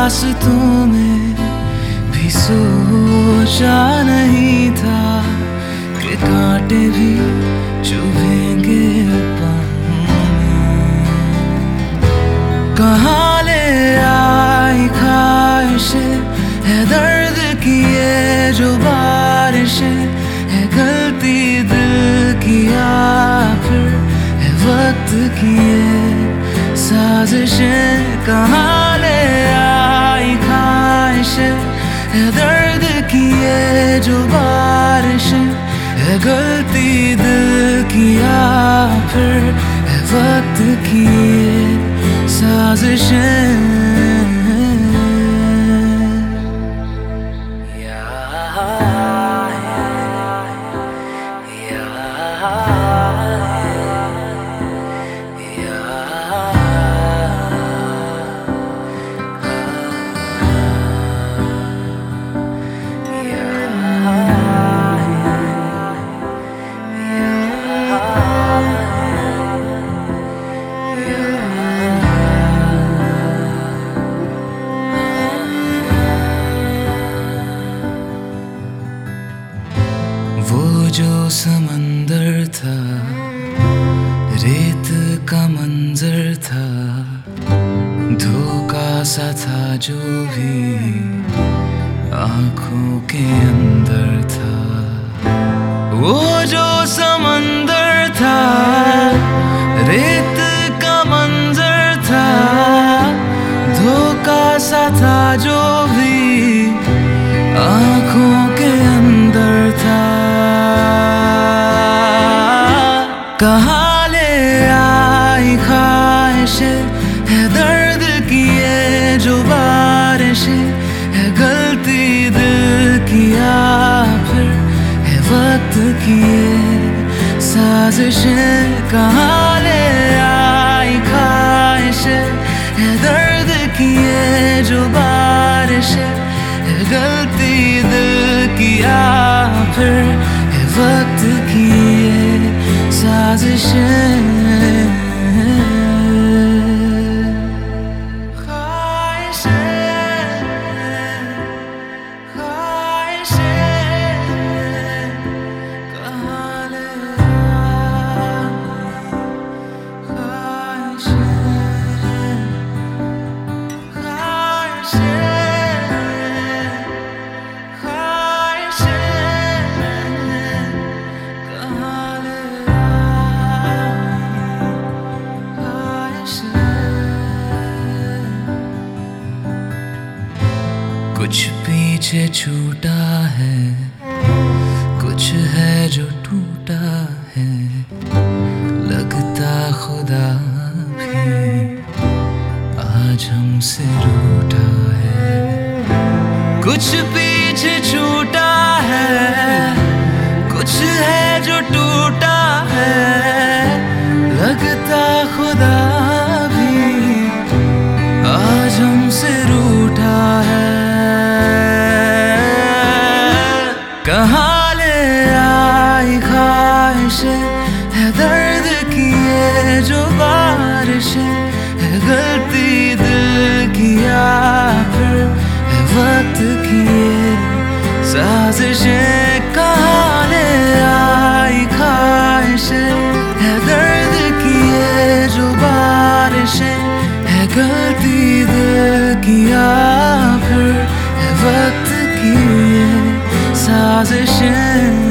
रास्तों में भी सोचा नहीं था कि कांटे भी चुभेंगे पाँव में। कहाँ ले आई ख्वाहिशें, है दर्द की ये जो बारिशें, है गलती दिल की या फिर है वक्त की ये साजिशें। कहाँ ले आई ख्वाहिशें, है दर्द की ये जो बारिशें, है गलती दिल की या फिर है वक्त की ये साजिशें। वो जो समंदर था, रेत का मंजर था, धोखा सा था जो भी आँखों के अंदर था। वो जो समंदर था, रेत का मंजर था, धोखा सा था जो भी आँखों के अंदर था। कहाँ ले आई ख्वाहिशें, है दर्द की ये जो बारिशें, है गलती दिल की या फिर है वक्त की ये साजिशें। कहाँ ले आई ख्वाहिशें, है दर्द की ये जो बारिशें, है गलती दिल की या फिर है वक्त की ये साजिशें। कुछ पीछे छूटा है, कुछ है जो टूटा है, लगता खुदा भी आज हमसे रूठा है। कुछ पीछे छूटा है, कुछ है जो टूटा है, लगता खुदा भी आज हमसे रूठा है। कहाँ ले आई ख्वाहिशें, है दर्द की ये जो बारिशें, है गलती दिल की या फिर है वक्त की ये साजिशें। कहाँ ले आई ख्वाहिशें, है दर्द की ये जो बारिशें, है गलती दिल की या फिर है वक्त की ये साजिशें।